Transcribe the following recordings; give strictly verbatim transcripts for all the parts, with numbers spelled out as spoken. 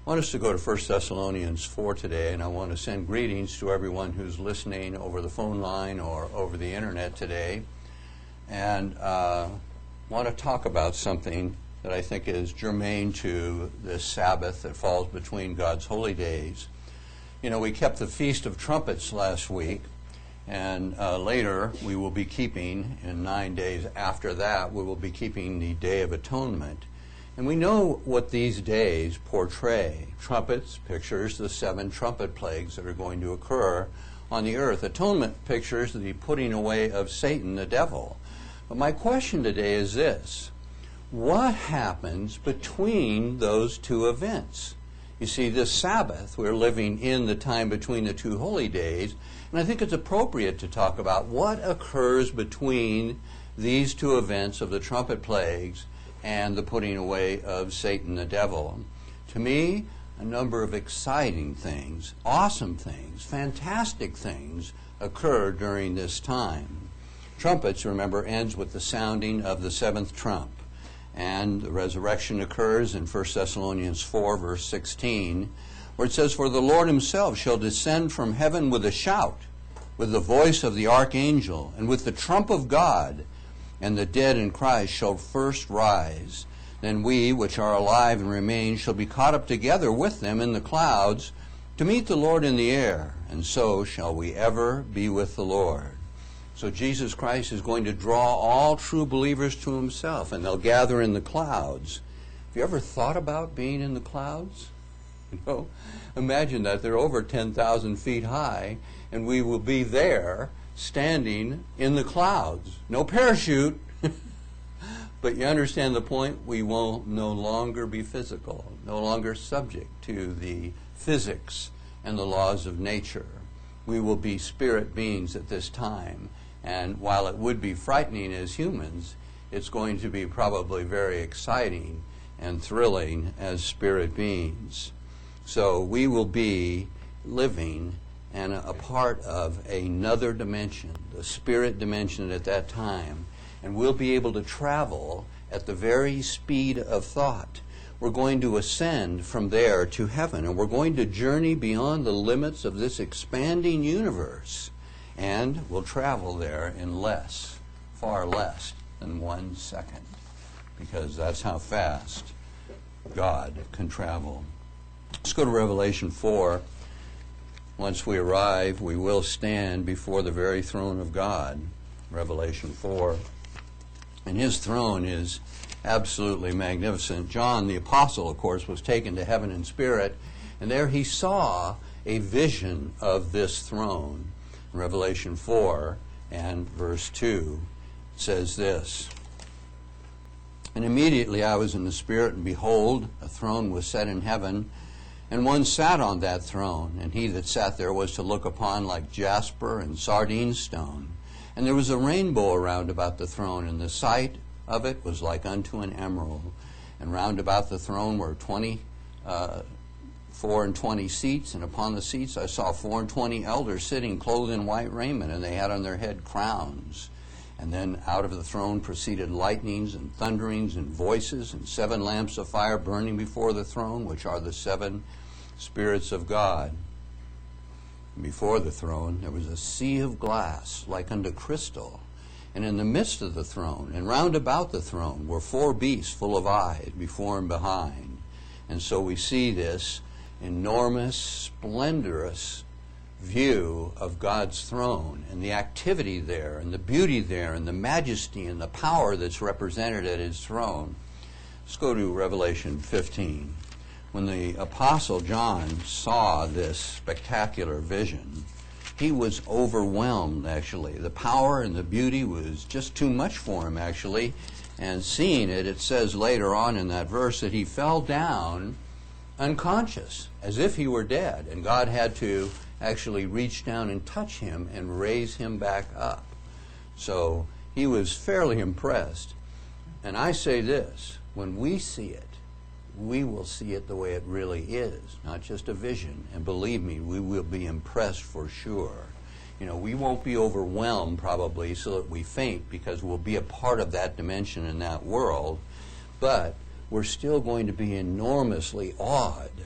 I want us to go to First Thessalonians four today, and I want to send greetings to everyone who's listening over the phone line or over the internet today, and uh, want to talk about something that I think is germane to this Sabbath that falls between God's holy days. You know, we kept the Feast of Trumpets last week, and uh, later we will be keeping, in nine days after that, we will be keeping the Day of Atonement. And we know what these days portray. Trumpets pictures the seven trumpet plagues that are going to occur on the earth. Atonement pictures the putting away of Satan, the devil. But my question today is this: what happens between those two events? You see, this Sabbath, we're living in the time between the two holy days, and I think it's appropriate to talk about what occurs between these two events of the trumpet plagues and the putting away of Satan the devil. To me, a number of exciting things, awesome things, fantastic things occur during this time. Trumpets, remember, ends with the sounding of the seventh trump. And the resurrection occurs in First Thessalonians four, verse sixteen, where it says, "For the Lord himself shall descend from heaven with a shout, with the voice of the archangel, and with the trump of God, and the dead in Christ shall first rise. Then we, which are alive and remain, shall be caught up together with them in the clouds to meet the Lord in the air, and so shall we ever be with the Lord." So Jesus Christ is going to draw all true believers to himself, and they'll gather in the clouds. Have you ever thought about being in the clouds? You know, imagine that they're over ten thousand feet high, and we will be there standing in the clouds. No parachute, but you understand the point. We will no longer be physical, no longer subject to the physics and the laws of nature. We will be spirit beings at this time, and while it would be frightening as humans, it's going to be probably very exciting and thrilling as spirit beings. So we will be living and a part of another dimension, the spirit dimension at that time, and we'll be able to travel at the very speed of thought. We're going to ascend from there to heaven, and we're going to journey beyond the limits of this expanding universe, and we'll travel there in less, far less than one second, because that's how fast God can travel. Let's go to Revelation four. Once we arrive, we will stand before the very throne of God, Revelation four. And his throne is absolutely magnificent. John, the apostle, of course, was taken to heaven in spirit, and there he saw a vision of this throne. In Revelation four and verse two, it says this: "And immediately I was in the Spirit, and behold, a throne was set in heaven, and one sat on that throne, and he that sat there was to look upon like jasper and sardine stone. And there was a rainbow around about the throne, and the sight of it was like unto an emerald. And round about the throne were twenty, uh, four and twenty seats, and upon the seats I saw four and twenty elders sitting, clothed in white raiment, and they had on their head crowns. And then out of the throne proceeded lightnings and thunderings and voices, and seven lamps of fire burning before the throne, which are the seven spirits of God. And before the throne there was a sea of glass like unto crystal, and in the midst of the throne and round about the throne were four beasts full of eyes before and behind. And so we see this enormous, splendorous view of God's throne, and the activity there, and the beauty there, and the majesty and the power that's represented at his throne. Let's go to Revelation fifteen. When the Apostle John saw this spectacular vision, he was overwhelmed, actually. The power and the beauty was just too much for him, actually. And seeing it, it says later on in that verse that he fell down unconscious, as if he were dead, and God had to actually reach down and touch him and raise him back up. So he was fairly impressed. And I say this: when we see it, we will see it the way it really is, not just a vision. And believe me, we will be impressed for sure. You know, we won't be overwhelmed probably so that we faint, because we'll be a part of that dimension in that world, but we're still going to be enormously awed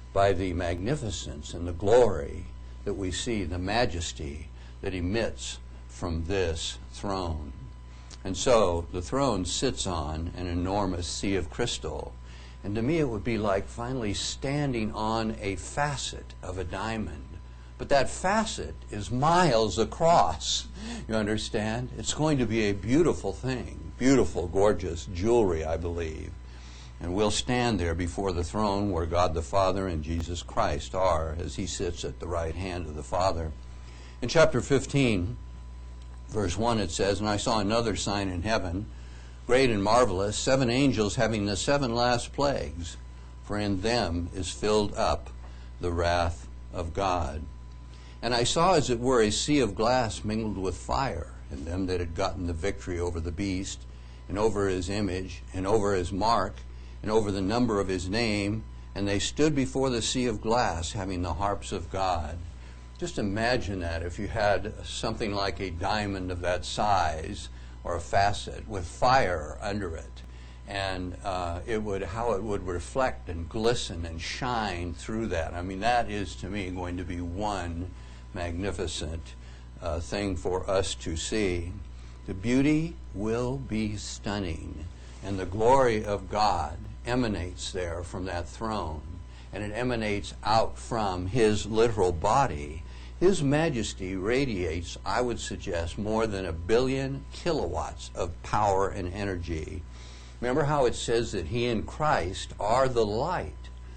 by the magnificence and the glory that we see, the majesty that emits from this throne. And so the throne sits on an enormous sea of crystal. And to me it would be like finally standing on a facet of a diamond. But that facet is miles across. You understand? It's going to be a beautiful thing. Beautiful, gorgeous jewelry, I believe. And we'll stand there before the throne where God the Father and Jesus Christ are as he sits at the right hand of the Father. In chapter fifteen, verse one, it says, "And I saw another sign in heaven, great and marvelous, seven angels having the seven last plagues, for in them is filled up the wrath of God. And I saw, as it were, a sea of glass mingled with fire, and them that had gotten the victory over the beast, and over his image, and over his mark, and over the number of his name, and they stood before the sea of glass, having the harps of God." Just imagine that if you had something like a diamond of that size, or a facet, with fire under it, and uh, it would how it would reflect and glisten and shine through that. I mean, that is, to me, going to be one magnificent uh, thing for us to see. The beauty will be stunning, and the glory of God emanates there from that throne, and it emanates out from his literal body. His majesty radiates, I would suggest, more than a billion kilowatts of power and energy. Remember how it says that he and Christ are the light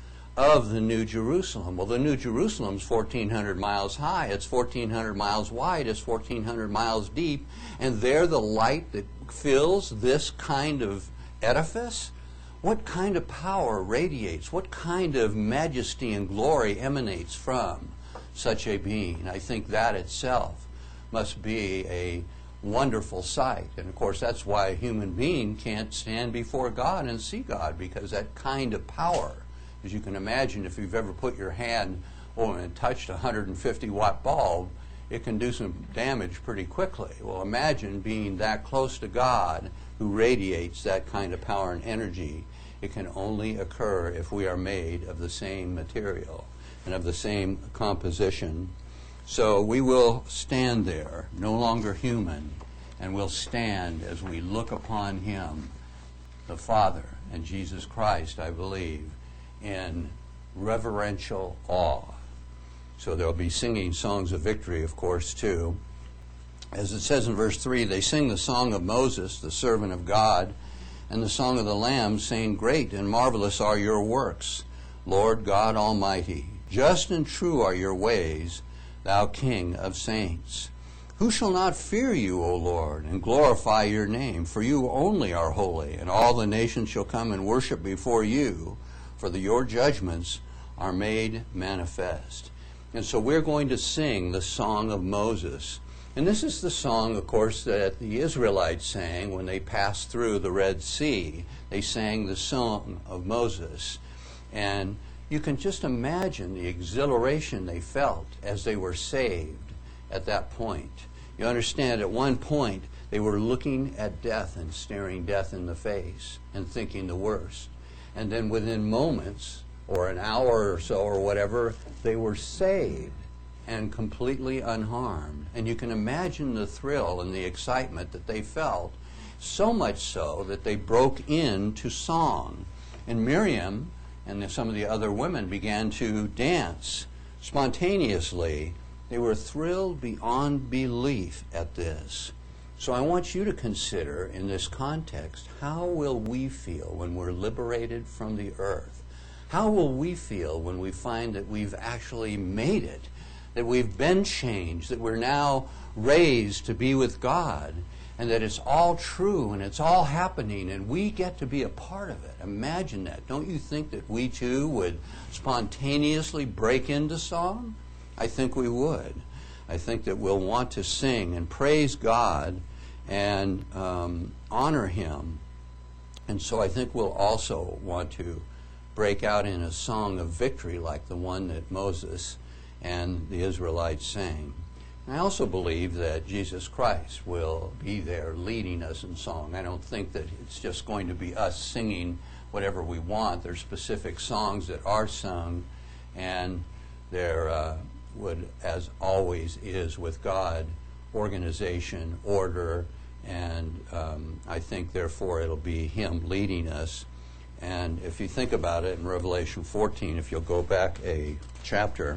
of the New Jerusalem. Well, the New Jerusalem is fourteen hundred miles high. It's fourteen hundred miles wide. It's fourteen hundred miles deep. And they're the light that fills this kind of edifice. What kind of power radiates? What kind of majesty and glory emanates from such a being? I think that itself must be a wonderful sight. And of course, that's why a human being can't stand before God and see God, because that kind of power, as you can imagine, if you've ever put your hand oh, and touched a one hundred fifty watt bulb, it can do some damage pretty quickly. Well, imagine being that close to God, who radiates that kind of power and energy. It can only occur if we are made of the same material and of the same composition. So we will stand there, no longer human, and we'll stand as we look upon him, the Father, and Jesus Christ, I believe, in reverential awe. So there'll be singing songs of victory, of course, too. As it says in verse three, they sing the song of Moses, the servant of God, and the song of the Lamb, saying, "Great and marvelous are your works, Lord God Almighty. Just and true are your ways, thou King of saints. Who shall not fear you, O Lord, and glorify your name? For you only are holy, and all the nations shall come and worship before you, for the, your judgments are made manifest." And so we're going to sing the song of Moses. And this is the song, of course, that the Israelites sang when they passed through the Red Sea. They sang the song of Moses. And you can just imagine the exhilaration they felt as they were saved at that point. You understand, at one point, they were looking at death and staring death in the face and thinking the worst. And then within moments, or an hour or so or whatever, they were saved and completely unharmed. And you can imagine the thrill and the excitement that they felt, so much so that they broke into song. And Miriam and some of the other women began to dance spontaneously. They were thrilled beyond belief at this. So I want you to consider in this context, how will we feel when we're liberated from the earth? How will we feel when we find that we've actually made it, that we've been changed, that we're now raised to be with God, and that it's all true and it's all happening and we get to be a part of it? Imagine that. Don't you think that we too would spontaneously break into song? I think we would. I think that we'll want to sing and praise God and um, honor him. And so I think we'll also want to break out in a song of victory like the one that Moses and the Israelites sang. And I also believe that Jesus Christ will be there leading us in song. I don't think that it's just going to be us singing whatever we want. There's specific songs that are sung and there uh, would, as always is with God, organization, order, and um, I think therefore it'll be Him leading us. And if you think about it in Revelation fourteen, if you'll go back a chapter,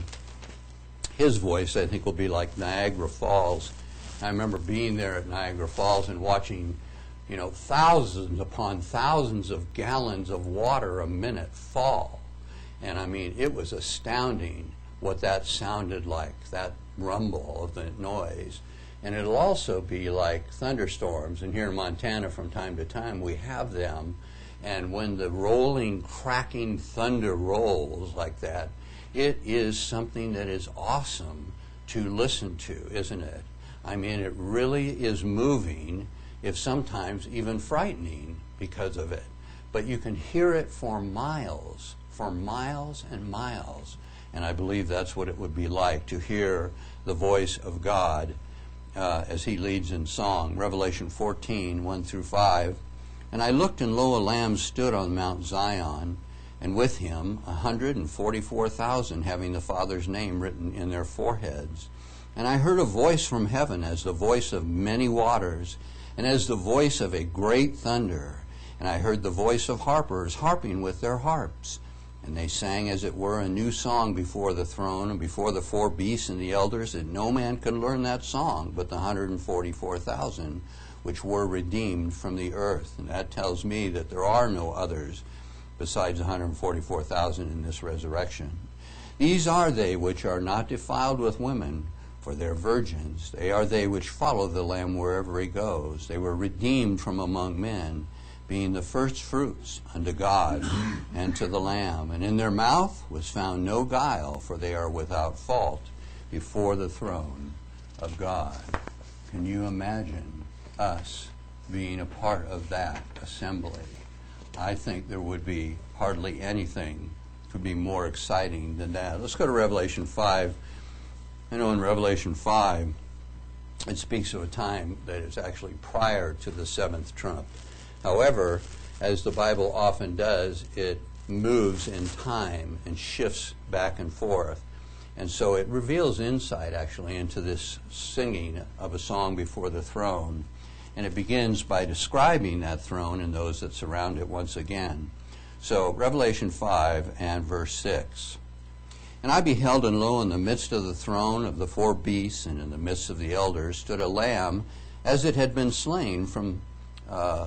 His voice, I think, will be like Niagara Falls. I remember being there at Niagara Falls and watching, you know, thousands upon thousands of gallons of water a minute fall. And I mean, it was astounding what that sounded like, that rumble of the noise. And it'll also be like thunderstorms. And here in Montana, from time to time, we have them. And when the rolling, cracking thunder rolls like that, it is something that is awesome to listen to, isn't it? I mean, it really is moving, if sometimes even frightening because of it. But you can hear it for miles, for miles and miles. And I believe that's what it would be like to hear the voice of God uh, as He leads in song. Revelation fourteen, one through five. And I looked, and lo, a Lamb stood on Mount Zion, and with him a hundred and forty-four thousand, having the Father's name written in their foreheads. And I heard a voice from heaven, as the voice of many waters, and as the voice of a great thunder. And I heard the voice of harpers harping with their harps. And they sang, as it were, a new song before the throne and before the four beasts and the elders, and no man could learn that song but the hundred and forty-four thousand, which were redeemed from the earth. And that tells me that there are no others besides one hundred forty-four thousand in this resurrection. These are they which are not defiled with women, for they're virgins. They are they which follow the Lamb wherever He goes. They were redeemed from among men, being the first fruits unto God and to the Lamb. And in their mouth was found no guile, for they are without fault before the throne of God. Can you imagine us being a part of that assembly? I think there would be hardly anything could be more exciting than that. Let's go to Revelation five. I know in Revelation five, it speaks of a time that is actually prior to the seventh trump. However, as the Bible often does, it moves in time and shifts back and forth. And so it reveals insight, actually, into this singing of a song before the throne. And it begins by describing that throne and those that surround it once again. So, Revelation five and verse six. And I beheld, and lo, in the midst of the throne of the four beasts, and in the midst of the elders, stood a lamb, as it had been slain, from uh,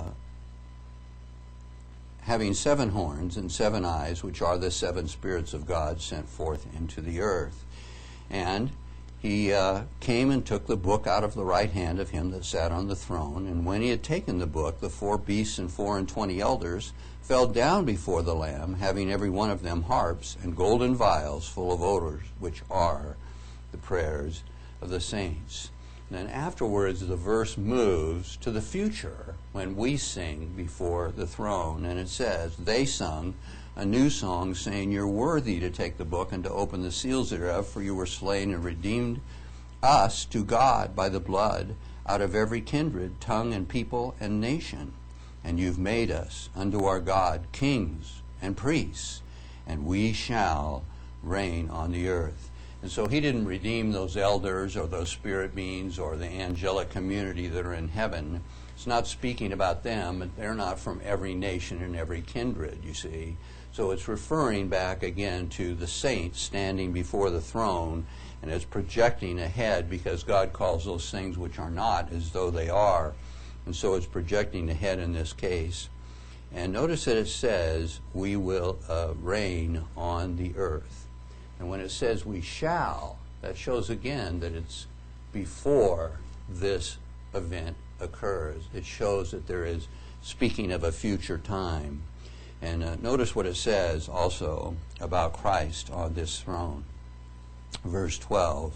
having seven horns and seven eyes, which are the seven spirits of God sent forth into the earth. And he uh, came and took the book out of the right hand of him that sat on the throne. And when he had taken the book, the four beasts and four and twenty elders fell down before the Lamb, having every one of them harps and golden vials full of odors, which are the prayers of the saints. And then afterwards, the verse moves to the future when we sing before the throne. And it says, they sung a new song, saying, you're worthy to take the book and to open the seals thereof, for you were slain and redeemed us to God by the blood out of every kindred, tongue, and people, and nation. And you've made us unto our God kings and priests, and we shall reign on the earth. And so he didn't redeem those elders or those spirit beings or the angelic community that are in heaven. It's not speaking about them. They're not from every nation and every kindred, you see. So it's referring back again to the saints standing before the throne, and it's projecting ahead, because God calls those things which are not as though they are. And so it's projecting ahead in this case. And notice that it says, we will uh, reign on the earth. And when it says we shall, that shows again that it's before this event occurs. It shows that there is speaking of a future time. And uh, notice what it says also about Christ on this throne. Verse twelve.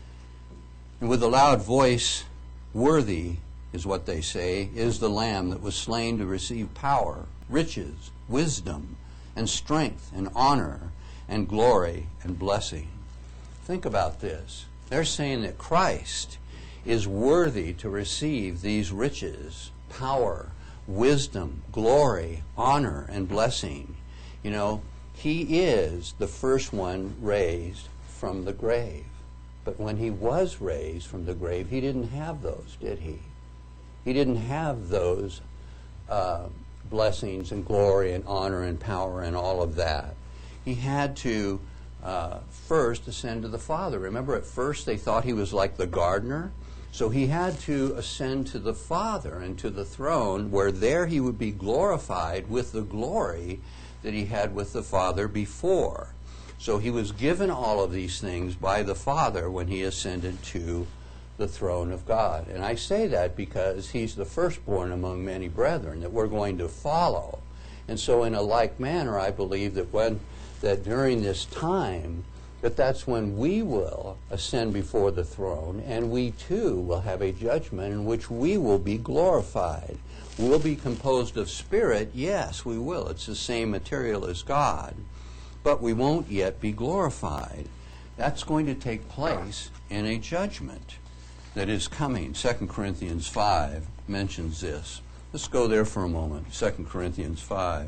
And with a loud voice, worthy is what they say, is the Lamb that was slain to receive power, riches, wisdom, and strength, and honor, and glory, and blessing. Think about this. They're saying that Christ is worthy to receive these riches, power, wisdom, glory, honor, and blessing. You know, He is the first one raised from the grave. But when he was raised from the grave, he didn't have those, did he? He didn't have those uh, blessings and glory and honor and power and all of that. He had to uh, first ascend to the Father. Remember, at first they thought he was like the gardener. So he had to ascend to the Father and to the throne, where there he would be glorified with the glory that he had with the Father before. So he was given all of these things by the Father when he ascended to the throne of God. And I say that because he's the firstborn among many brethren that we're going to follow. And so in a like manner, I believe that when that during this time, that that's when we will ascend before the throne, and we too will have a judgment in which we will be glorified. We'll be composed of spirit, yes, we will. It's the same material as God. But we won't yet be glorified. That's going to take place in a judgment that is coming. Second Corinthians five mentions this. Let's go there for a moment. Second Corinthians five.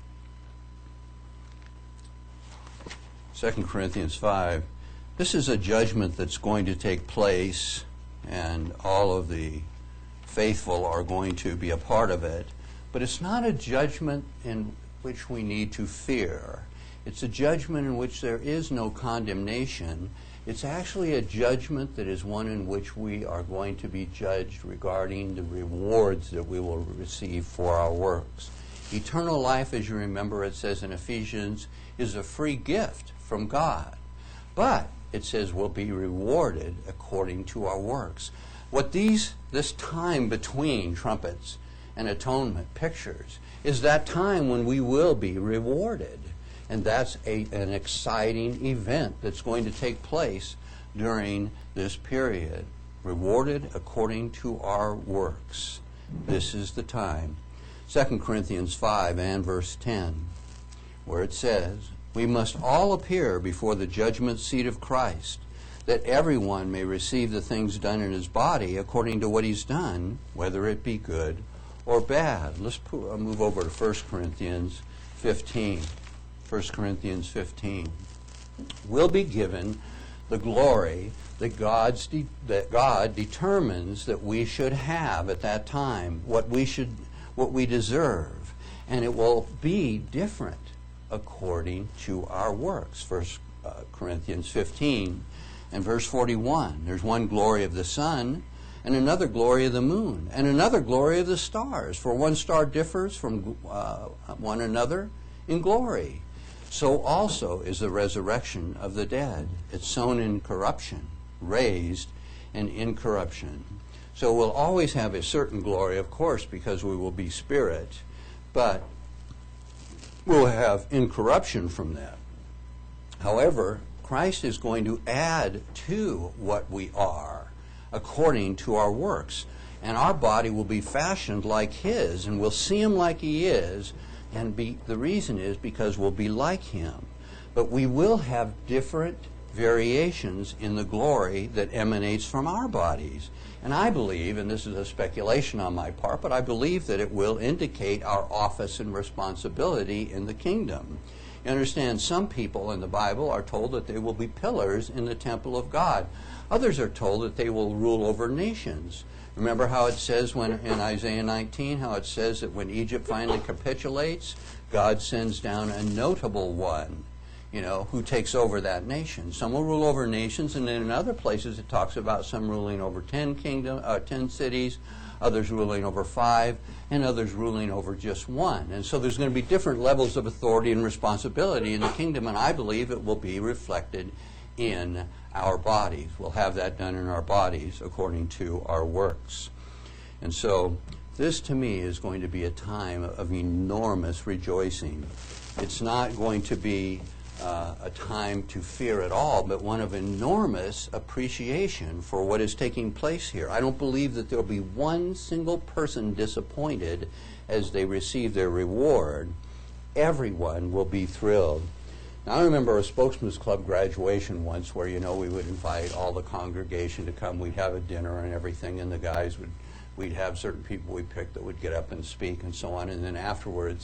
Second Corinthians five. This is a judgment that's going to take place, and all of the faithful are going to be a part of it. But it's not a judgment in which we need to fear. It's a judgment in which there is no condemnation. It's actually a judgment that is one in which we are going to be judged regarding the rewards that we will receive for our works. Eternal life, as you remember, it says in Ephesians, is a free gift from God. But it says we'll be rewarded according to our works. What these this time between trumpets and atonement pictures is that time when we will be rewarded. And that's a, an exciting event that's going to take place during this period. Rewarded according to our works. This is the time. Second Corinthians five and verse ten, where it says, "We must all appear before the judgment seat of Christ, that everyone may receive the things done in his body according to what he's done, whether it be good or bad." Let's move over to First Corinthians fifteen. First Corinthians fifteen. We'll be given the glory that, God's de- that God determines that we should have at that time, what we should, what we deserve, and it will be different according to our works. First Corinthians fifteen and verse forty-one. There's one glory of the sun, and another glory of the moon, and another glory of the stars. For one star differs from uh, one another in glory. So also is the resurrection of the dead. It's sown in corruption, raised in incorruption. So we'll always have a certain glory, of course, because we will be spirit, but we'll have incorruption from that. However, Christ is going to add to what we are according to our works. And our body will be fashioned like his, and we'll see him like he is. And be, the reason is because we'll be like him. But we will have different variations in the glory that emanates from our bodies. And I believe, and this is a speculation on my part, but I believe that it will indicate our office and responsibility in the kingdom. You understand, some people in the Bible are told that they will be pillars in the temple of God. Others are told that they will rule over nations. Remember how it says when in Isaiah nineteen, how it says that when Egypt finally capitulates, God sends down a notable one, you know, who takes over that nation. Some will rule over nations, and then in other places it talks about some ruling over ten kingdom, uh, ten cities, others ruling over five, and others ruling over just one. And so there's going to be different levels of authority and responsibility in the kingdom, and I believe it will be reflected in our bodies. We'll have that done in our bodies according to our works. And so this to me is going to be a time of enormous rejoicing. It's not going to be uh, a time to fear at all, but one of enormous appreciation for what is taking place here. I don't believe that there will be one single person disappointed as they receive their reward. Everyone will be thrilled. Now, I remember a Spokesman's Club graduation once where, you know, we would invite all the congregation to come. We'd have a dinner and everything, and the guys would, we'd have certain people we picked that would get up and speak and so on. And then afterwards,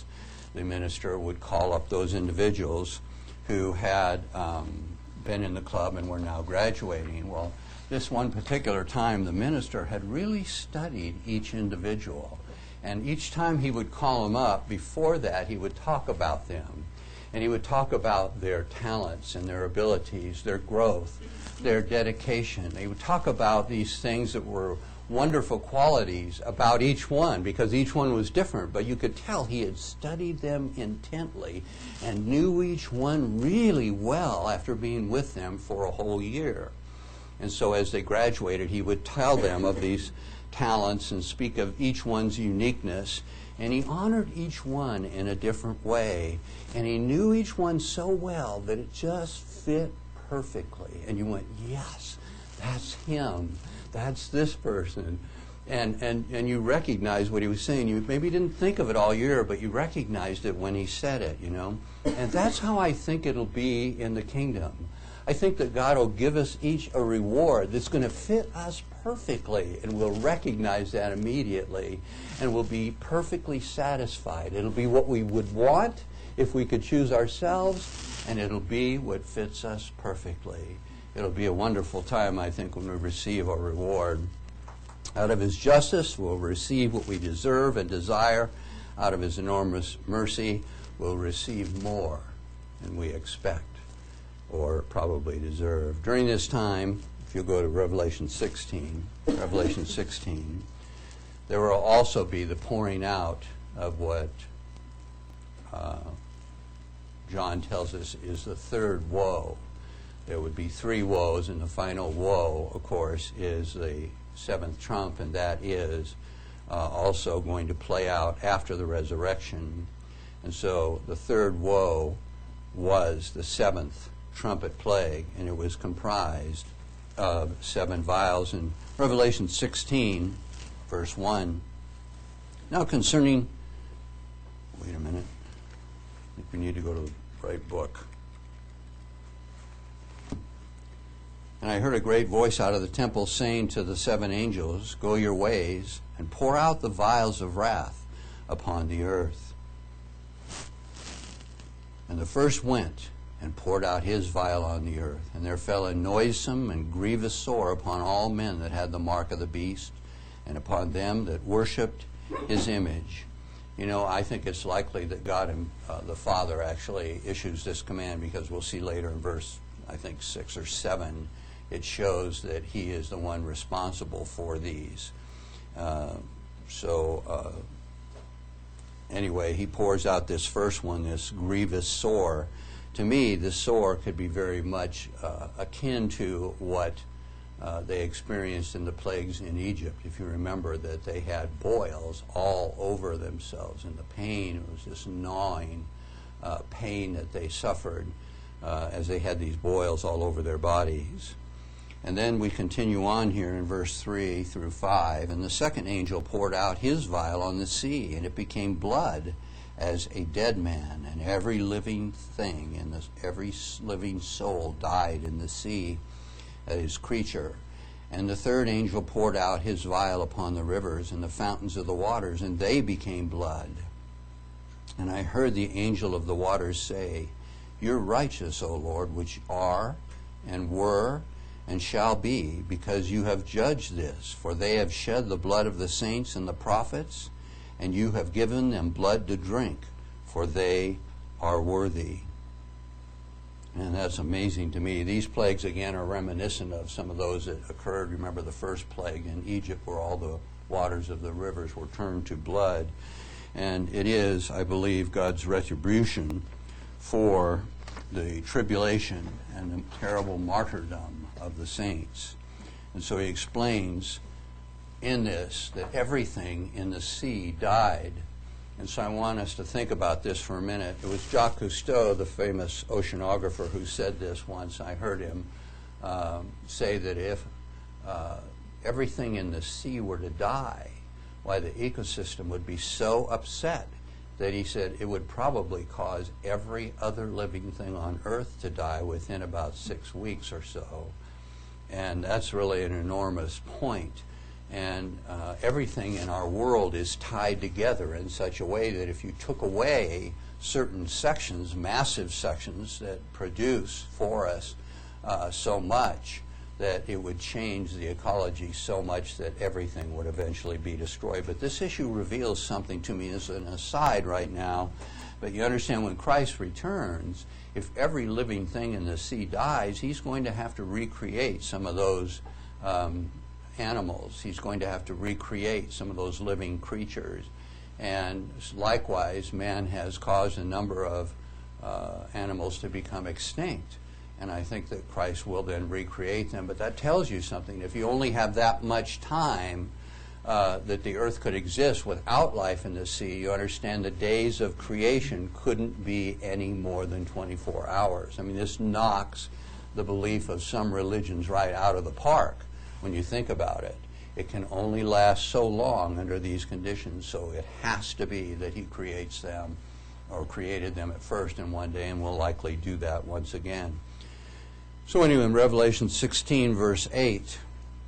the minister would call up those individuals who had um, been in the club and were now graduating. Well, this one particular time, the minister had really studied each individual. And each time he would call them up, before that, he would talk about them. And he would talk about their talents and their abilities, their growth, their dedication. He would talk about these things that were wonderful qualities about each one, because each one was different. But you could tell he had studied them intently and knew each one really well after being with them for a whole year. And so as they graduated, he would tell them of these talents and speak of each one's uniqueness. And he honored each one in a different way. And he knew each one so well that it just fit perfectly. And you went, yes, that's him. That's this person. And, and, and you recognized what he was saying. You maybe didn't think of it all year, but you recognized it when he said it, you know. And that's how I think it'll be in the kingdom. I think that God will give us each a reward that's going to fit us perfectly, and we'll recognize that immediately, and we'll be perfectly satisfied. It'll be what we would want if we could choose ourselves, and it'll be what fits us perfectly. It'll be a wonderful time, I think, when we receive our reward. Out of his justice, we'll receive what we deserve and desire. Out of his enormous mercy, we'll receive more than we expect or probably deserve. During this time, if you go to Revelation sixteen, Revelation sixteen, there will also be the pouring out of what uh, John tells us is the third woe. There would be three woes, and the final woe, of course, is the seventh trump, and that is uh, also going to play out after the resurrection. And so the third woe was the seventh trumpet plague, and it was comprised of seven vials. In Revelation sixteen, verse one, now concerning, wait a minute, I think we need to go to the right book. And I heard a great voice out of the temple saying to the seven angels, go your ways and pour out the vials of wrath upon the earth. And the first went and poured out his vial on the earth. And there fell a noisome and grievous sore upon all men that had the mark of the beast, and upon them that worshipped his image. You know, I think it's likely that God and uh, the Father actually issues this command, because we'll see later in verse, I think, six or seven, it shows that he is the one responsible for these. Uh, so, uh, anyway, he pours out this first one, this grievous sore. To me, the sore could be very much uh, akin to what uh, they experienced in the plagues in Egypt. If you remember that they had boils all over themselves, and the pain, it was this gnawing uh, pain that they suffered uh, as they had these boils all over their bodies. And then we continue on here in verse three through five. And the second angel poured out his vial on the sea, and it became blood as a dead man, and every living thing and the, every living soul died in the sea, his creature. And the third angel poured out his vial upon the rivers and the fountains of the waters, and they became blood. And I heard the angel of the waters say, you're righteous, O Lord, which are and were and shall be, because you have judged this. For they have shed the blood of the saints and the prophets, and you have given them blood to drink, for they are worthy. And that's amazing to me. These plagues, again, are reminiscent of some of those that occurred. Remember the first plague in Egypt, where all the waters of the rivers were turned to blood. And it is, I believe, God's retribution for the tribulation and the terrible martyrdom of the saints. And so he explains in this that everything in the sea died. And so I want us to think about this for a minute. It was Jacques Cousteau, the famous oceanographer, who said this once. I heard him um, say that if uh, everything in the sea were to die, why the ecosystem would be so upset that he said it would probably cause every other living thing on earth to die within about six weeks or so. And that's really an enormous point. And uh, everything in our world is tied together in such a way that if you took away certain sections, massive sections that produce for us uh, so much, that it would change the ecology so much that everything would eventually be destroyed. But this issue reveals something to me as an aside right now. But you understand, when Christ returns, if every living thing in the sea dies, he's going to have to recreate some of those um, animals. He's going to have to recreate some of those living creatures. And likewise, man has caused a number of uh, animals to become extinct. And I think that Christ will then recreate them. But that tells you something. If you only have that much time uh, that the earth could exist without life in the sea, you understand the days of creation couldn't be any more than twenty-four hours. I mean, this knocks the belief of some religions right out of the park when you think about it. It can only last so long under these conditions, so it has to be that he creates them, or created them at first in one day, and will likely do that once again. So anyway, in Revelation sixteen, verse eight,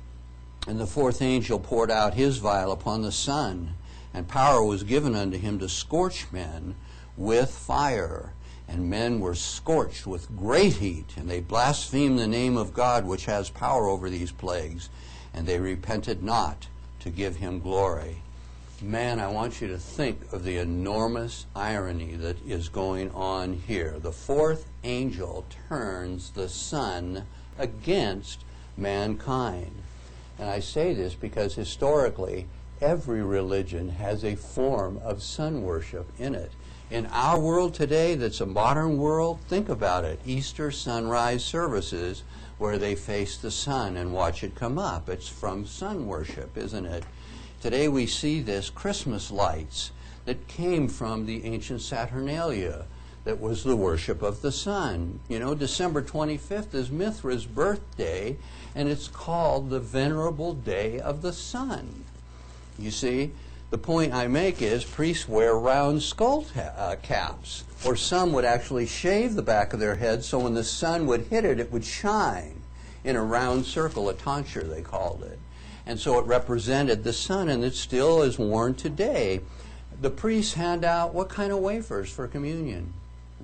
and the fourth angel poured out his vial upon the sun, and power was given unto him to scorch men with fire. And men were scorched with great heat, and they blasphemed the name of God, which has power over these plagues, and they repented not to give him glory. Man, I want you to think of the enormous irony that is going on here. The fourth angel turns the sun against mankind. And I say this because historically, every religion has a form of sun worship in it. In our world today, that's a modern world, think about it. Easter sunrise services where they face the sun and watch it come up. It's from sun worship, isn't it? Today we see this Christmas lights that came from the ancient Saturnalia, that was the worship of the sun. You know, December twenty-fifth is Mithra's birthday, and it's called the Venerable Day of the Sun. You see? The point I make is priests wear round skull uh, caps, or some would actually shave the back of their head so when the sun would hit it, it would shine in a round circle, a tonsure they called it. And so it represented the sun, and it still is worn today. The priests hand out what kind of wafers for communion?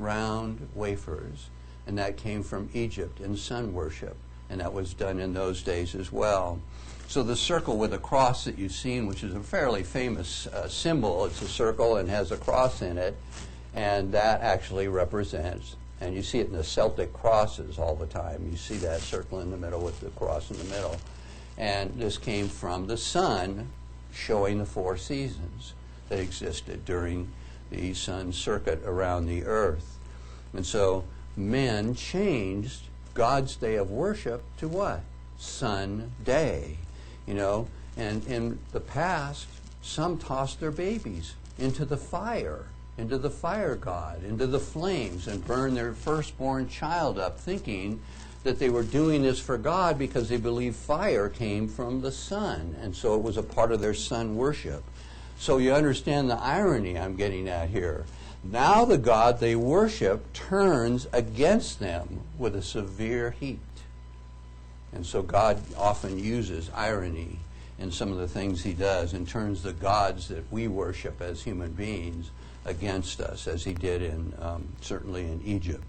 Round wafers. And that came from Egypt in sun worship, and that was done in those days as well. So the circle with a cross that you've seen, which is a fairly famous uh, symbol, it's a circle and has a cross in it, and that actually represents, and you see it in the Celtic crosses all the time, you see that circle in the middle with the cross in the middle. And this came from the sun, showing the four seasons that existed during the sun circuit around the earth. And so men changed God's day of worship to what? Sun day. You know, and in the past, some tossed their babies into the fire, into the fire god, into the flames, and burned their firstborn child up, thinking that they were doing this for God because they believed fire came from the sun, and so it was a part of their sun worship. So you understand the irony I'm getting at here. Now the God they worship turns against them with a severe heat. And so God often uses irony in some of the things he does and turns the gods that we worship as human beings against us, as he did in um, certainly in Egypt.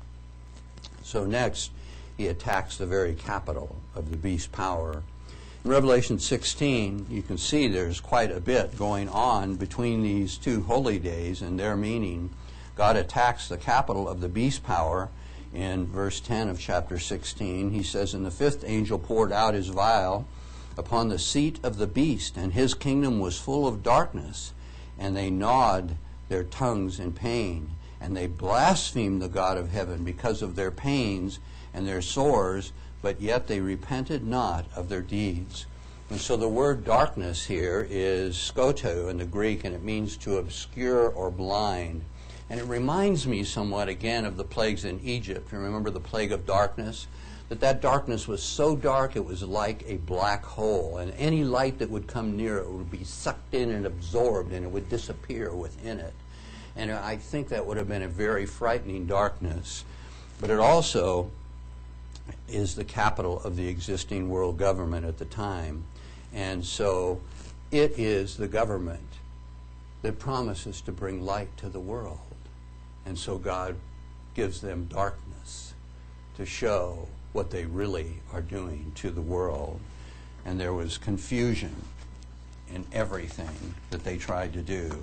So next, he attacks the very capital of the beast's power. In Revelation sixteen, you can see there's quite a bit going on between these two holy days and their meaning. God attacks the capital of the beast's power. In verse ten of chapter sixteen, he says, and the fifth angel poured out his vial upon the seat of the beast, and his kingdom was full of darkness, and they gnawed their tongues in pain, and they blasphemed the God of heaven because of their pains and their sores, but yet they repented not of their deeds. And so the word darkness here is skoto in the Greek, and it means to obscure or blind. And it reminds me somewhat, again, of the plagues in Egypt. You remember the plague of darkness? That that darkness was so dark it was like a black hole. And any light that would come near it would be sucked in and absorbed, and it would disappear within it. And I think that would have been a very frightening darkness. But it also is the capital of the existing world government at the time. And so it is the government that promises to bring light to the world. And so God gives them darkness to show what they really are doing to the world. And there was confusion in everything that they tried to do.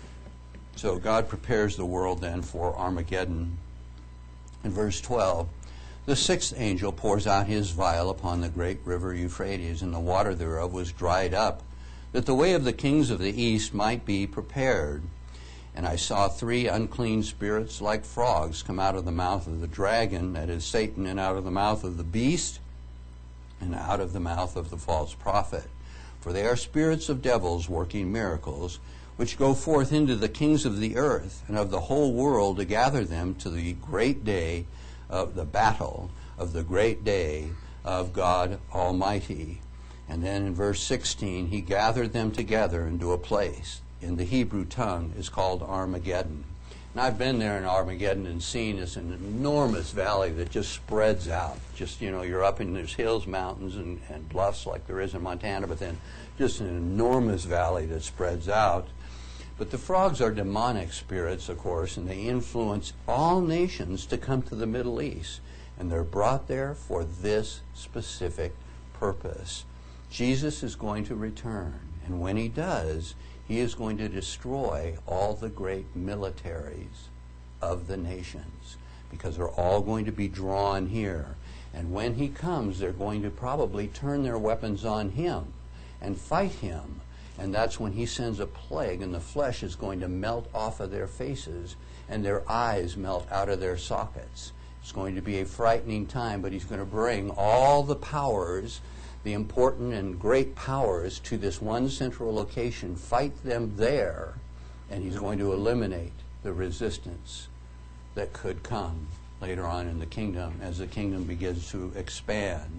So God prepares the world then for Armageddon. In verse twelve, the sixth angel pours out his vial upon the great river Euphrates, and the water thereof was dried up, that the way of the kings of the east might be prepared. And I saw three unclean spirits like frogs come out of the mouth of the dragon, that is Satan, and out of the mouth of the beast, and out of the mouth of the false prophet. For they are spirits of devils working miracles, which go forth into the kings of the earth and of the whole world to gather them to the great day of the battle, of the great day of God Almighty. And then in verse sixteen, he gathered them together into a place. In the Hebrew tongue is called Armageddon. And I've been there in Armageddon and seen this an enormous valley that just spreads out. Just, you know, you're up in these hills, mountains, and, and bluffs like there is in Montana, but then just an enormous valley that spreads out. But the frogs are demonic spirits, of course, and they influence all nations to come to the Middle East. And they're brought there for this specific purpose. Jesus is going to return, and when he does, he is going to destroy all the great militaries of the nations, because they're all going to be drawn here. And when he comes, they're going to probably turn their weapons on him and fight him. And that's when he sends a plague, and the flesh is going to melt off of their faces, and their eyes melt out of their sockets. It's going to be a frightening time, but he's going to bring all the powers, the important and great powers, to this one central location, fight them there, and he's going to eliminate the resistance that could come later on in the kingdom as the kingdom begins to expand.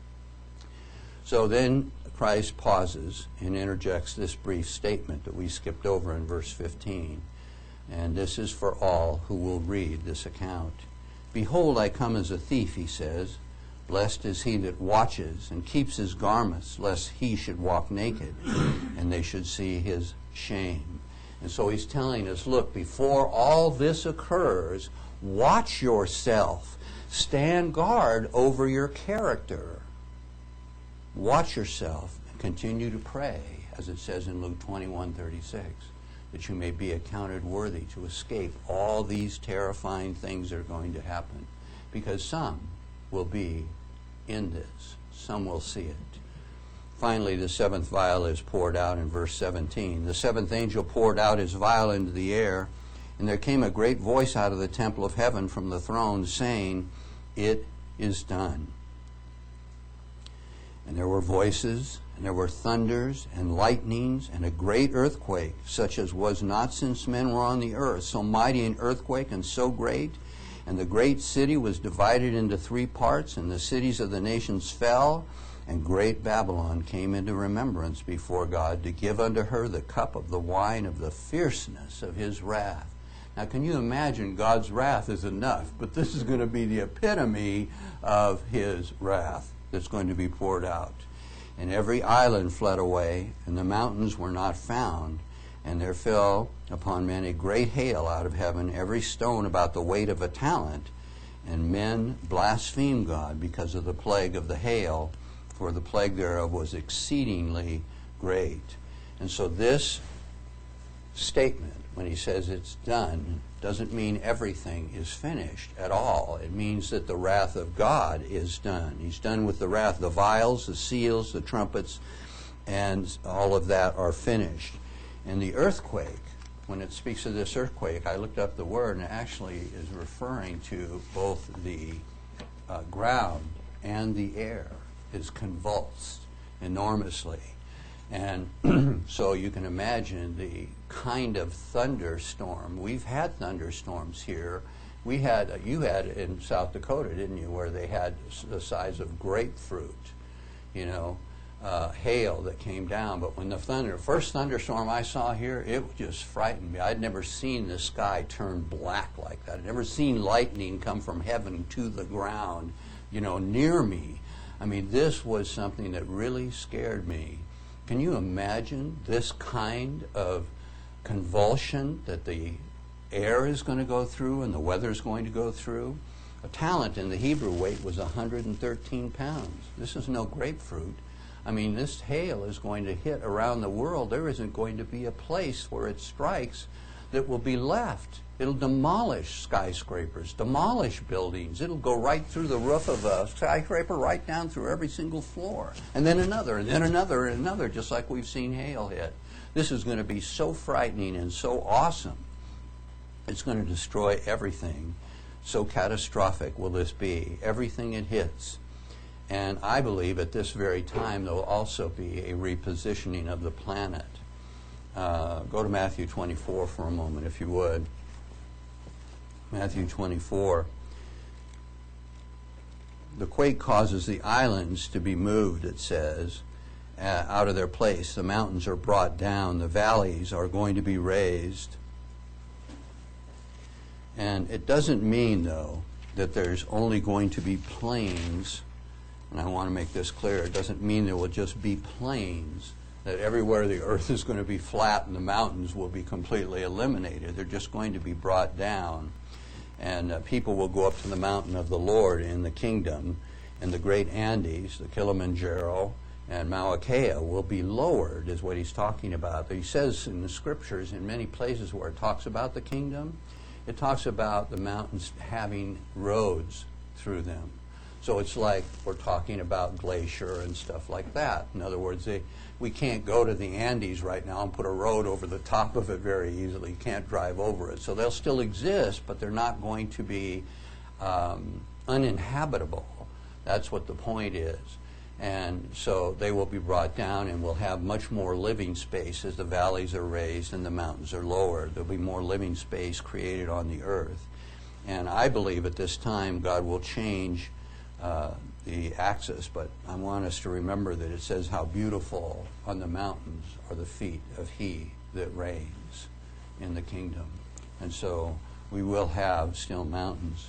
So then Christ pauses and interjects this brief statement that we skipped over in verse fifteen. And this is for all who will read this account. Behold, I come as a thief, he says. Blessed is he that watches and keeps his garments, lest he should walk naked, and they should see his shame. And so he's telling us, look, before all this occurs, watch yourself. Stand guard over your character. Watch yourself and continue to pray, as it says in Luke twenty-one thirty-six, that you may be accounted worthy to escape all these terrifying things that are going to happen. Because some will be in this. Some will see it. Finally, the seventh vial is poured out in verse seventeen. The seventh angel poured out his vial into the air, and there came a great voice out of the temple of heaven from the throne, saying, It is done. And there were voices, and there were thunders, and lightnings, and a great earthquake, such as was not since men were on the earth, so mighty an earthquake and so great. And the great city was divided into three parts, and the cities of the nations fell, and great Babylon came into remembrance before God, to give unto her the cup of the wine of the fierceness of his wrath. Now, can you imagine? God's wrath is enough, but this is going to be the epitome of his wrath that's going to be poured out. And every island fled away, and the mountains were not found. And there fell upon men a great hail out of heaven, every stone about the weight of a talent. And men blasphemed God because of the plague of the hail, for the plague thereof was exceedingly great. And so this statement, when he says it's done, doesn't mean everything is finished at all. It means that the wrath of God is done. He's done with the wrath. The vials, the seals, the trumpets, and all of that are finished. And the earthquake, when it speaks of this earthquake, I looked up the word, and it actually is referring to both the uh, ground and the air is convulsed enormously. And so you can imagine the kind of thunderstorm. We've had thunderstorms here. We had, uh, you had in South Dakota, didn't you, where they had the size of grapefruit, you know, uh, hail that came down. But when the thunder, first thunderstorm I saw here, it just frightened me. I'd never seen the sky turn black like that. I'd never seen lightning come from heaven to the ground, you know, near me. I mean, this was something that really scared me. Can you imagine this kind of convulsion that the air is going to go through and the weather is going to go through? A talent in the Hebrew weight was one hundred thirteen pounds. This is no grapefruit. I mean, this hail is going to hit around the world. There isn't going to be a place where it strikes that will be left. It'll demolish skyscrapers, demolish buildings. It'll go right through the roof of a skyscraper, right down through every single floor. And then another, and then another, and another, just like we've seen hail hit. This is going to be so frightening and so awesome. It's going to destroy everything. So catastrophic will this be. Everything it hits. And I believe at this very time there will also be a repositioning of the planet. Uh, go to Matthew twenty-four for a moment, if you would. Matthew twenty-four. The quake causes the islands to be moved, it says, uh, out of their place. The mountains are brought down. The valleys are going to be raised. And it doesn't mean, though, that there's only going to be plains. And I want to make this clear. It doesn't mean there will just be plains, that everywhere the earth is going to be flat and the mountains will be completely eliminated. They're just going to be brought down. And uh, people will go up to the mountain of the Lord in the kingdom, and the great Andes, the Kilimanjaro, and Mauna Kea will be lowered, is what he's talking about. He says in the scriptures, in many places where it talks about the kingdom, it talks about the mountains having roads through them. So it's like we're talking about glacier and stuff like that. In other words, they, we can't go to the Andes right now and put a road over the top of it very easily. You can't drive over it. So they'll still exist, but they're not going to be um, uninhabitable. That's what the point is. And so they will be brought down, and we'll have much more living space as the valleys are raised and the mountains are lowered. There'll be more living space created on the earth. And I believe at this time God will change uh, the axis, but I want us to remember that it says how beautiful on the mountains are the feet of he that reigns in the kingdom. And so we will have still mountains.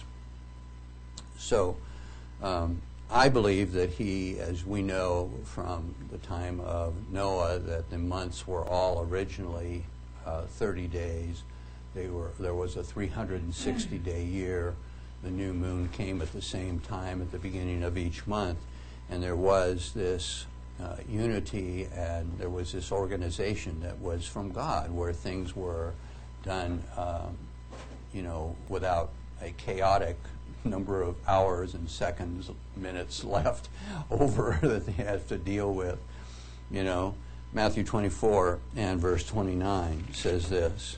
So um, I believe that he, as we know from the time of Noah, that the months were all originally uh, thirty days. They were, there was a three hundred sixty day year. The new moon came at the same time at the beginning of each month. And there was this uh, unity, and there was this organization that was from God, where things were done, um, you know, without a chaotic number of hours and seconds, minutes left over that they had to deal with. You know, Matthew twenty-four and verse twenty-nine says this.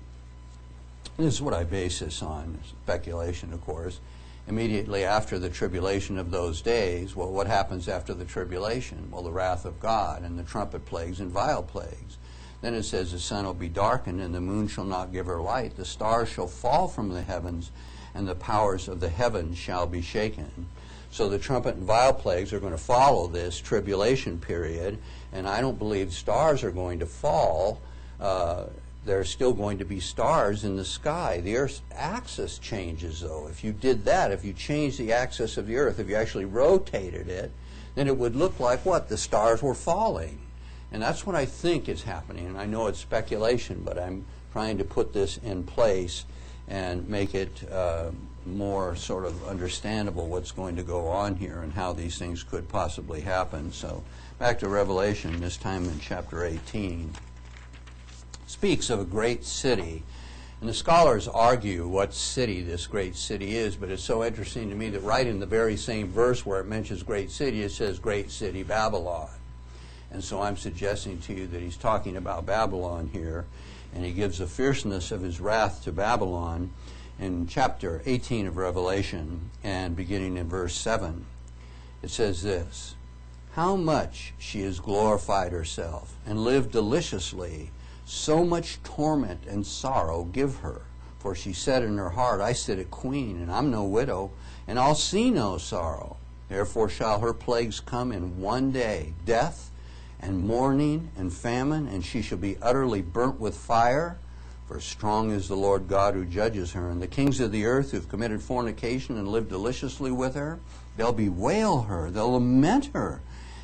This is what I base this on, speculation, of course. Immediately after the tribulation of those days, well, what happens after the tribulation? Well, the wrath of God and the trumpet plagues and vial plagues. Then it says the sun will be darkened and the moon shall not give her light. The stars shall fall from the heavens and the powers of the heavens shall be shaken. So the trumpet and vial plagues are going to follow this tribulation period, and I don't believe stars are going to fall. Uh, there are still going to be stars in the sky. The Earth's axis changes, though. If you did that, if you changed the axis of the Earth, if you actually rotated it, then it would look like what? The stars were falling. And that's what I think is happening. And I know it's speculation, but I'm trying to put this in place and make it uh, more sort of understandable what's going to go on here and how these things could possibly happen. So back to Revelation, this time in chapter eighteen. Speaks of a great city. And the scholars argue what city this great city is, but it's so interesting to me that right in the very same verse where it mentions great city, it says great city Babylon. And so I'm suggesting to you that he's talking about Babylon here, and he gives the fierceness of his wrath to Babylon in chapter eighteen of Revelation, and beginning in verse seven. It says this, "How much she has glorified herself and lived deliciously, so much torment and sorrow give her. For she said in her heart, I sit a queen, and I'm no widow, and I'll see no sorrow. Therefore shall her plagues come in one day, death, and mourning, and famine, and she shall be utterly burnt with fire. For strong is the Lord God who judges her. And the kings of the earth who have committed fornication and lived deliciously with her, they'll bewail her, they'll lament her,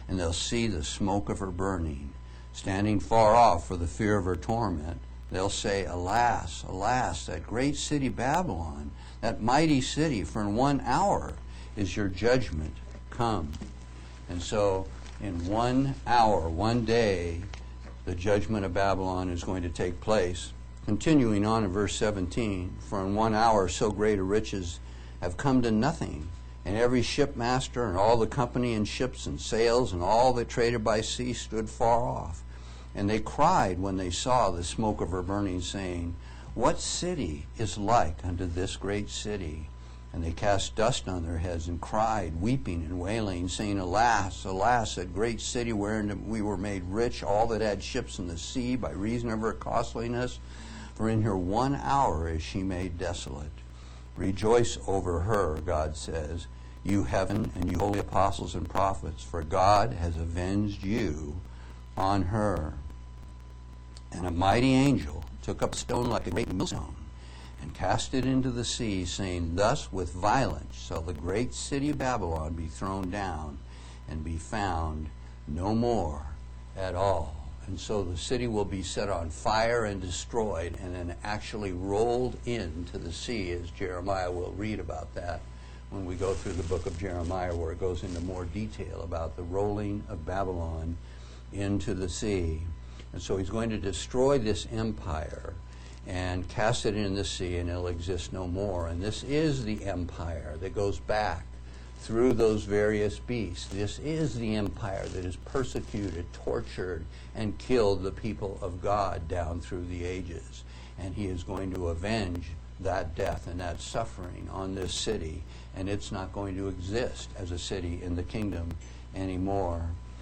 and they'll see the smoke of her burning. Standing far off for the fear of her torment, they'll say, Alas, alas, that great city Babylon, that mighty city, for in one hour is your judgment come. And so, in one hour, one day, the judgment of Babylon is going to take place. Continuing on in verse seventeen, for in one hour so great a riches have come to nothing, and every shipmaster and all the company in ships and sails and all that traded by sea stood far off. And they cried when they saw the smoke of her burning, saying, What city is like unto this great city? And they cast dust on their heads and cried, weeping and wailing, saying, Alas, alas, that great city wherein we were made rich, all that had ships in the sea, by reason of her costliness. For in her one hour is she made desolate. Rejoice over her, God says, you heaven and you holy apostles and prophets, for God has avenged you on her. And a mighty angel took up a stone like a great millstone, and cast it into the sea, saying, Thus with violence shall the great city of Babylon be thrown down, and be found no more at all. And so the city will be set on fire and destroyed, and then actually rolled into the sea, as Jeremiah will read about that when we go through the book of Jeremiah, where it goes into more detail about the rolling of Babylon into the sea. And so he's going to destroy this empire and cast it in the sea, and it'll exist no more. And this is the empire that goes back through those various beasts. This is the empire that has persecuted, tortured, and killed the people of God down through the ages. And he is going to avenge that death and that suffering on this city, and it's not going to exist as a city in the kingdom anymore.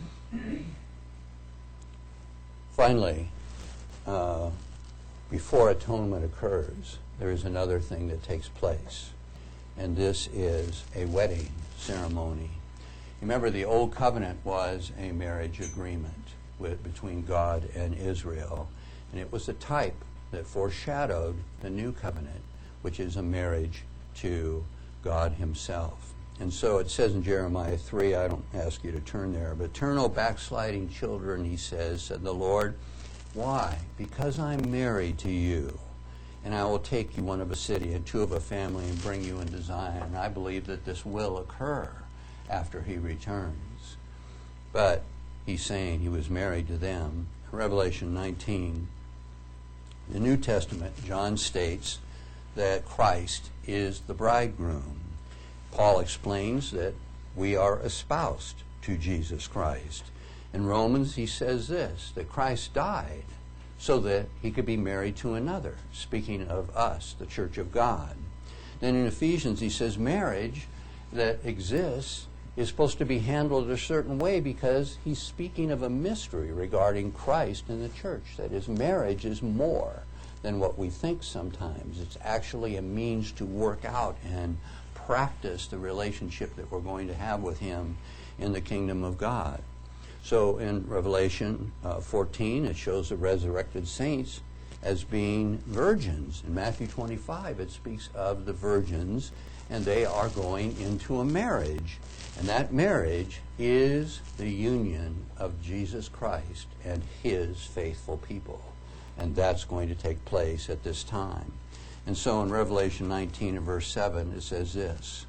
Finally, uh, before atonement occurs, there is another thing that takes place, and this is a wedding ceremony. Remember, the Old Covenant was a marriage agreement with, between God and Israel, and it was a type that foreshadowed the New Covenant, which is a marriage to God himself. And so it says in Jeremiah three, I don't ask you to turn there, but turn, O backsliding children, he says, said the Lord. Why? Because I'm married to you, and I will take you one of a city and two of a family and bring you into Zion. And I believe that this will occur after he returns. But he's saying he was married to them. Revelation nineteen, the New Testament, John states that Christ is the bridegroom. Paul explains that we are espoused to Jesus Christ. In Romans, he says this, that Christ died so that he could be married to another, speaking of us, the church of God. Then in Ephesians, he says marriage that exists is supposed to be handled a certain way, because he's speaking of a mystery regarding Christ and the church. That is, marriage is more than what we think sometimes. It's actually a means to work out and practice the relationship that we're going to have with him in the kingdom of God. So in Revelation uh, fourteen, it shows the resurrected saints as being virgins. In Matthew twenty-five, it speaks of the virgins, and they are going into a marriage. And that marriage is the union of Jesus Christ and his faithful people. And that's going to take place at this time. And so in Revelation nineteen and verse seven, it says this,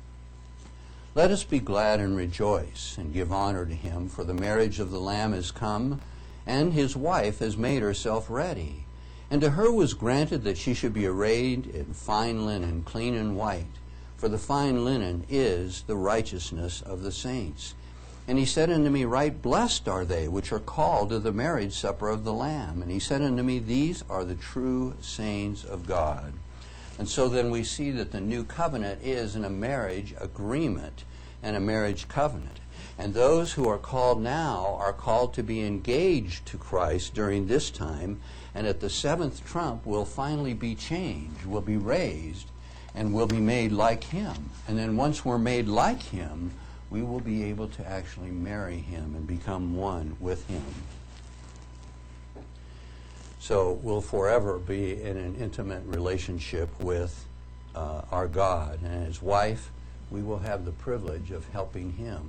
Let us be glad and rejoice and give honor to him, for the marriage of the Lamb is come, and his wife has made herself ready. And to her was granted that she should be arrayed in fine linen, clean and white, for the fine linen is the righteousness of the saints. And he said unto me, Right blessed are they which are called to the marriage supper of the Lamb. And he said unto me, These are the true saints of God. And so then we see that the new covenant is in a marriage agreement and a marriage covenant. And those who are called now are called to be engaged to Christ during this time. And at the seventh trump will finally be changed, will be raised, and will be made like him. And then once we're made like him, we will be able to actually marry him and become one with him. So we'll forever be in an intimate relationship with uh, our God. And his wife, we will have the privilege of helping him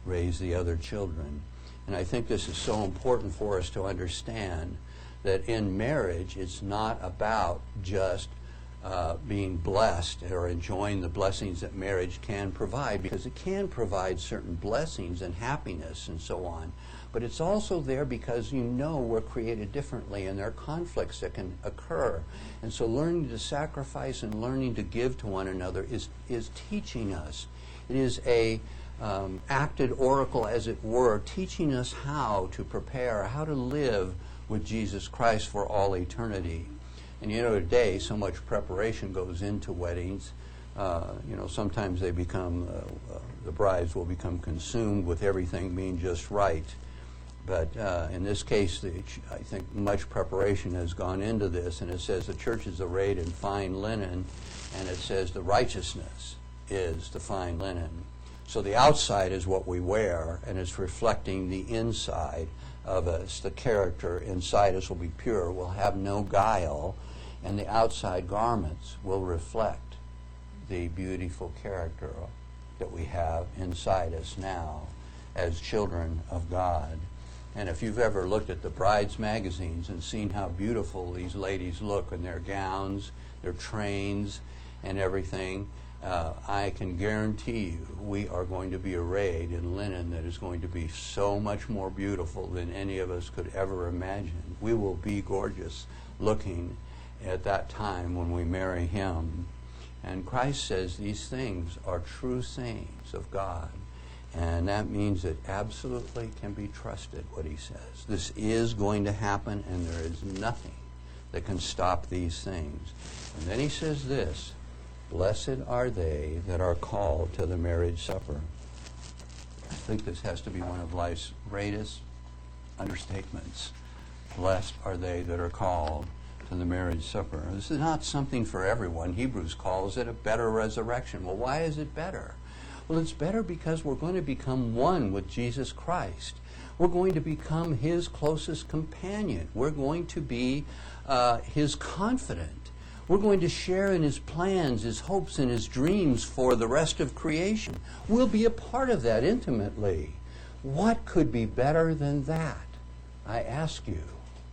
raise the other children. And I think this is so important for us to understand that in marriage, it's not about just uh, being blessed or enjoying the blessings that marriage can provide, because it can provide certain blessings and happiness and so on. But it's also there because you know we're created differently and there are conflicts that can occur. And so learning to sacrifice and learning to give to one another is, is teaching us. It is a um, acted oracle, as it were, teaching us how to prepare, how to live with Jesus Christ for all eternity. And you know, today so much preparation goes into weddings. Uh, you know, sometimes they become, uh, uh, the brides will become consumed with everything being just right. But uh, in this case, the, I think much preparation has gone into this, and it says the church is arrayed in fine linen, and it says the righteousness is the fine linen. So the outside is what we wear, and it's reflecting the inside of us. The character inside us will be pure, will have no guile, and the outside garments will reflect the beautiful character that we have inside us now as children of God. And if you've ever looked at the brides' magazines and seen how beautiful these ladies look in their gowns, their trains, and everything, uh, I can guarantee you we are going to be arrayed in linen that is going to be so much more beautiful than any of us could ever imagine. We will be gorgeous looking at that time when we marry Him. And Christ says these things are true sayings of God. And that means it absolutely can be trusted, what He says. This is going to happen, and there is nothing that can stop these things. And then He says this, blessed are they that are called to the marriage supper. I think this has to be one of life's greatest understatements. Blessed are they that are called to the marriage supper. This is not something for everyone. Hebrews calls it a better resurrection. Well, why is it better? Well, it's better because we're going to become one with Jesus Christ. We're going to become His closest companion. We're going to be uh, His confidant. We're going to share in His plans, His hopes, and His dreams for the rest of creation. We'll be a part of that intimately. What could be better than that? I ask you.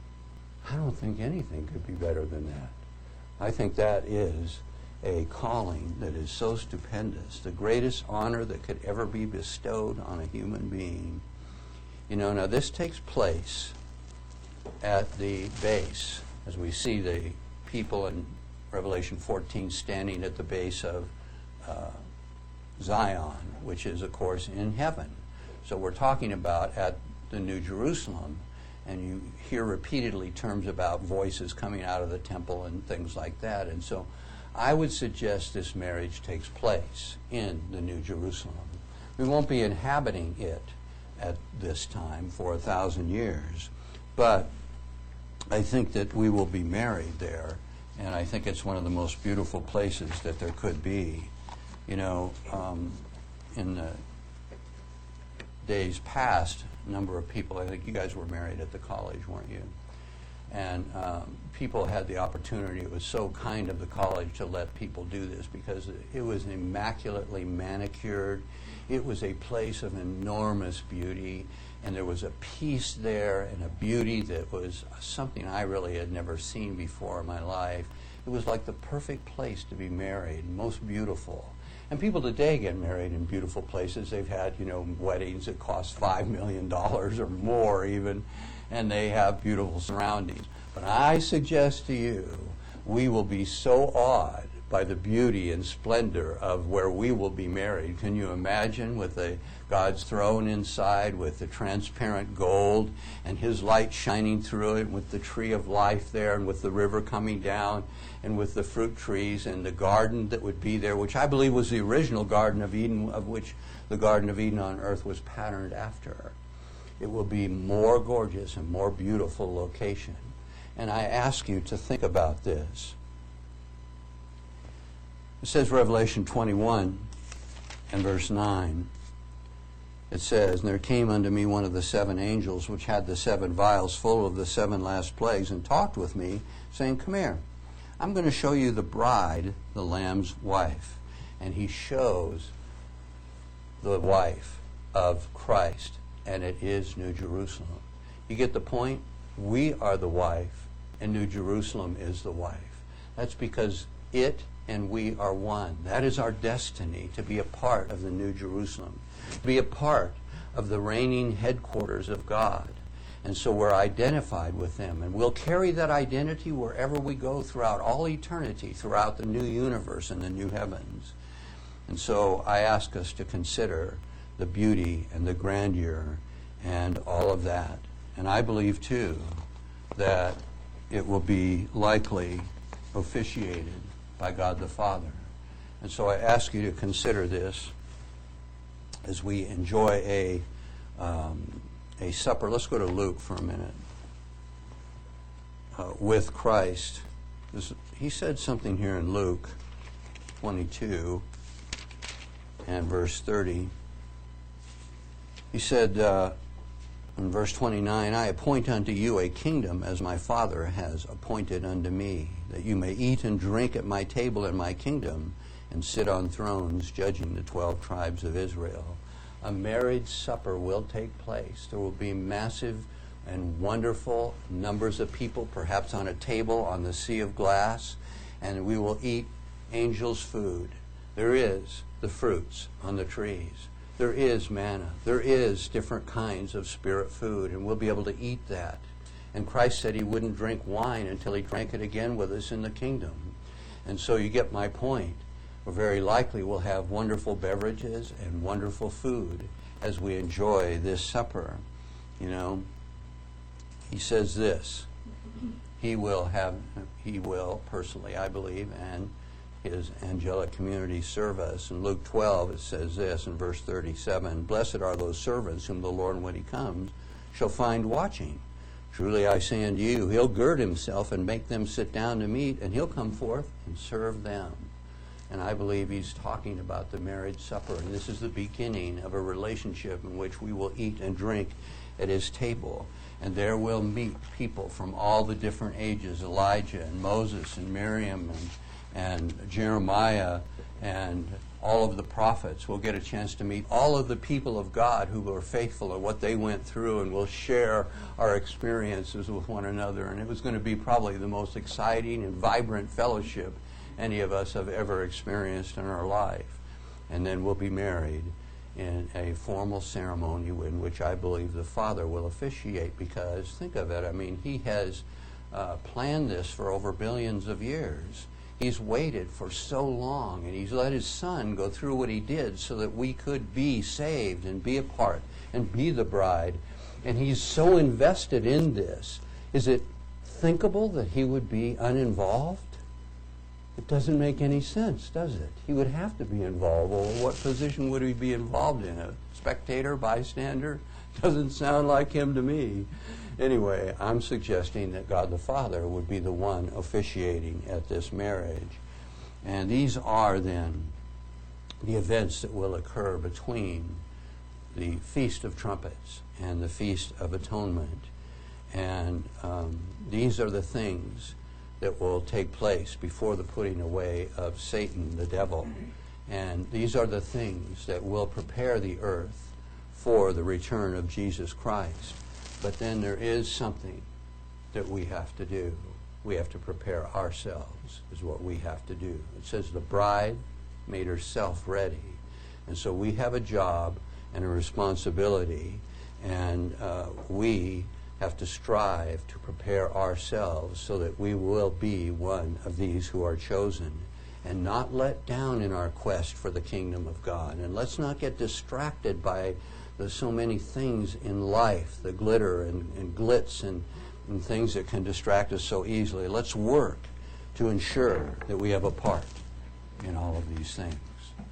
I don't think anything could be better than that. I think that is a calling that is so stupendous, the greatest honor that could ever be bestowed on a human being. You know, now this takes place at the base, as we see the people in Revelation fourteen standing at the base of uh, Zion, which is, of course, in heaven. So we're talking about at the New Jerusalem, and you hear repeatedly terms about voices coming out of the temple and things like that. And so I would suggest this marriage takes place in the New Jerusalem. We won't be inhabiting it at this time for a thousand years, but I think that we will be married there, and I think it's one of the most beautiful places that there could be. You know, um, in the days past, a number of people, I think you guys were married at the college, weren't you? And um, people had the opportunity. It was so kind of the college to let people do this because it was immaculately manicured. It was a place of enormous beauty, and there was a peace there and a beauty that was something I really had never seen before in my life. It was like the perfect place to be married, most beautiful. And people today get married in beautiful places. They've had, you know, weddings that cost five million dollars or more even, and they have beautiful surroundings. But I suggest to you, we will be so awed by the beauty and splendor of where we will be married. Can you imagine, with the God's throne inside, with the transparent gold and His light shining through it, with the tree of life there, and with the river coming down, and with the fruit trees and the garden that would be there, which I believe was the original Garden of Eden, of which the Garden of Eden on earth was patterned after. It will be more gorgeous and more beautiful location. And I ask you to think about this. It says, Revelation twenty-one and verse nine, it says, and there came unto me one of the seven angels, which had the seven vials full of the seven last plagues, and talked with me, saying, come here, I'm going to show you the bride, the Lamb's wife. And he shows the wife, of Christ, and it is New Jerusalem. You get the point? We are the wife, and New Jerusalem is the wife. That's because it and we are one. That is our destiny, to be a part of the New Jerusalem, to be a part of the reigning headquarters of God. And so we're identified with them, and we'll carry that identity wherever we go throughout all eternity, throughout the new universe and the new heavens. And so I ask us to consider the beauty and the grandeur and all of that. And I believe, too, that it will be likely officiated by God the Father. And so I ask you to consider this as we enjoy a um, a supper. Let's go to Luke for a minute. Uh, with Christ. This, he said something here in Luke twenty-two and verse thirty. He said uh, in verse twenty-nine, I appoint unto you a kingdom as my Father has appointed unto me, that you may eat and drink at my table in my kingdom, and sit on thrones judging the twelve tribes of Israel. A marriage supper will take place. There will be massive and wonderful numbers of people, perhaps on a table on the sea of glass, and we will eat angels' food. There is the fruits on the trees. There is manna. There is different kinds of spirit food, and we'll be able to eat that. And Christ said he wouldn't drink wine until he drank it again with us in the kingdom. And so you get my point. We're very likely we'll have wonderful beverages and wonderful food as we enjoy this supper. You know, he says this. He will have, he will personally, I believe, and his angelic community serve us. In Luke twelve, it says this in verse thirty-seven, Blessed are those servants whom the Lord, when he comes, shall find watching. Truly I say unto you, he'll gird himself and make them sit down to meat, and he'll come forth and serve them. And I believe he's talking about the marriage supper, and this is the beginning of a relationship in which we will eat and drink at his table. And there we'll meet people from all the different ages, Elijah and Moses and Miriam and and Jeremiah and all of the prophets. We'll get a chance to meet all of the people of God who were faithful and what they went through, and we'll share our experiences with one another. And it was going to be probably the most exciting and vibrant fellowship any of us have ever experienced in our life. And then we'll be married in a formal ceremony in which I believe the Father will officiate, because think of it, I mean, he has uh, planned this for over billions of years. He's waited for so long, and he's let his Son go through what he did so that we could be saved and be a part and be the bride. And he's so invested in this. Is it thinkable that he would be uninvolved? It doesn't make any sense, does it? He would have to be involved. Well, what position would he be involved in? A spectator, bystander? Doesn't sound like him to me. Anyway, I'm suggesting that God the Father would be the one officiating at this marriage. And these are then the events that will occur between the Feast of Trumpets and the Feast of Atonement. And um, these are the things that will take place before the putting away of Satan, the devil. And these are the things that will prepare the earth for the return of Jesus Christ. But then there is something that we have to do. We have to prepare ourselves, is what we have to do. It says the bride made herself ready. And so we have a job and a responsibility, and uh, we have to strive to prepare ourselves so that we will be one of these who are chosen and not let down in our quest for the kingdom of God. And let's not get distracted by There's so many things in life, the glitter and, and glitz and, and things that can distract us so easily. Let's work to ensure that we have a part in all of these things.